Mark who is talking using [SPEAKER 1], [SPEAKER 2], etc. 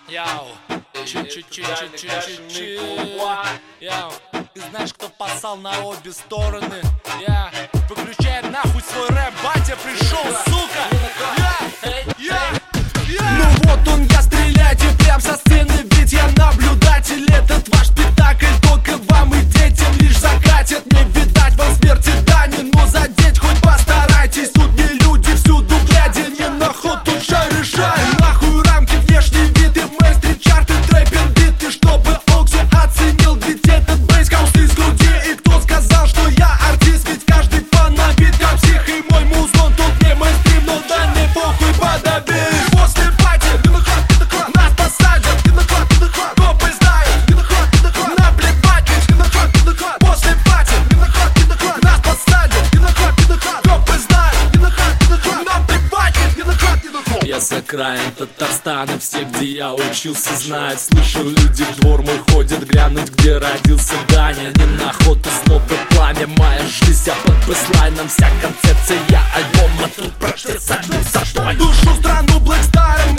[SPEAKER 1] Яу, Яу, ты знаешь, кто поссал на обе стороны? Я выключай нахуй свой рэп, батя пришел, сука! Ну вот он, я, стреляйте прям со сцены, ведь я наблюдатель. Этот ваш спектакль только вам и детям лишь закатят. Не видать вам смерти дани, но задеть хоть постарайтесь. Тут не люди всюду глядя, не на ход тут шай решай. Нахуй рамки, внешний вид и мейнстрим чарты, трэппин биты, чтобы Окси оценил, ведь этот бейс хаус из груди. И кто сказал, что я артист, ведь каждый фан набит как псих. И мой музон тут не мейнстрим, но да не похуй, подобей. После пати, нас посадят, копы знают, наплевать лишь, после пати, нас посадят, копы знают, наплевать лишь. Я с окраин Татарстана, все, где я учился, знают. Слышу, люди в двор мой ходят глянуть, где родился Даня. Не на охоту, снова пламя, моя жизнь, а под бэслайном вся концепция альбома. Тут прочти, садусь, душу страну Блэкстаром.